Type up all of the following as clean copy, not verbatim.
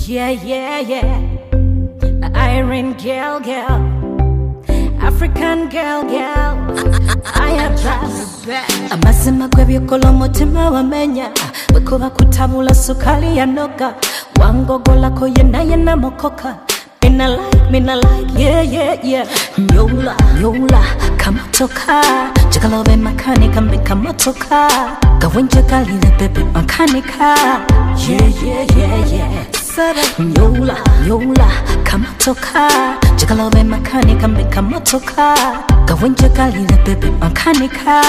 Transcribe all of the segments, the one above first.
Yeah, yeah, yeah. Iron girl, African girl. I am trust. Amazima kwebyokolo mutima wamenya bwekuba kutabula sukali ya noga wangogola ko yena mokoka. Mina like, yeah. Nyola, kama toka Jikalobe makanika mbika motoka Gawinja galile bebe makanika. Yeah. Sara Nyola, kama toka Jikalobe makanika mbika motoka Gawinja galile bebe makanika.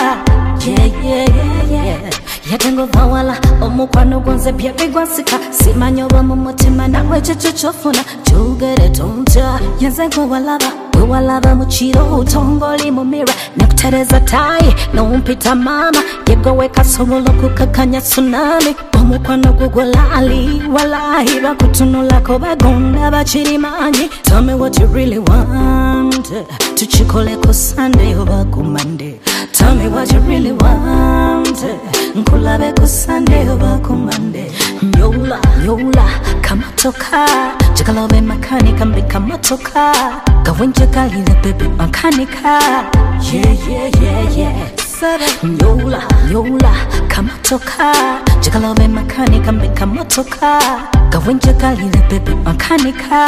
Yeah. Yatengo vawala omukwano gonze bya bigwasika simanyoba mu mutima nawe chichofuna jugere tonta yanzego walaba muchiro utongoli mu mirror nakutereza tai nompita mama yegoweka sobolo kukakanya tsunami omukwano gugolali walahi bakutunula ko bagonda bachirimanyi. Tell me what you really want tuchikole ko Sunday oba ku Monday. Tell me what you really want nkulabe ku Sunday oba ku Monday. Nyola kama toka Jikalobe makanika mbika motoka Gawinja galile bebe makanika. Yeah. Sara Nyola kama toka Jikalobe makanika mbika motoka Gawinja galile bebe makanika.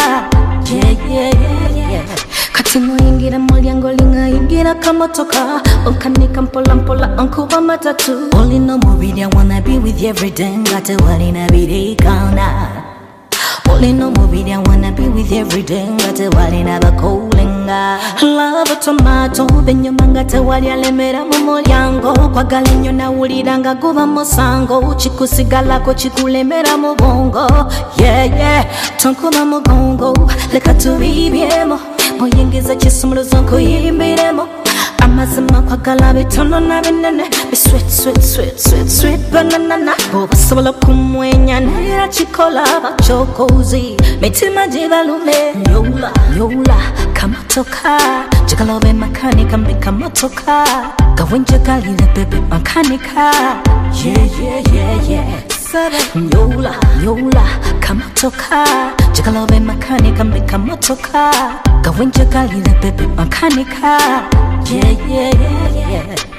Yeah. Kati muingira mulyango linga ingira kamotoka Onkanika mpola onkuba matatu. Only no more I wanna be with you every day. Ngate wali na bidikana. Only no more I wanna be with you every day. Ngate wali na bakolinga. Love tomato benyo mangate wali alemera mu mulyango kwa galinyo na uliranga guba musango chikusigala ko chikulemera mu bongo. Yeah tonkuba mu gongo leka tubibyemo moyengeza chisumuruzo ko yimbiremo amazima kwa galabe tono na binene be sweet banana boba sobola kumwenya nera chikola bachokozi mitima jibalume. Nyola kama toka Jikalobe makanika mbika motoka Gawinja galile bebe makanika. Yeah. Sara Nyola kama toka Jikalobe makanika mbika motoka Gawinja galile bebe makanika. Yeah.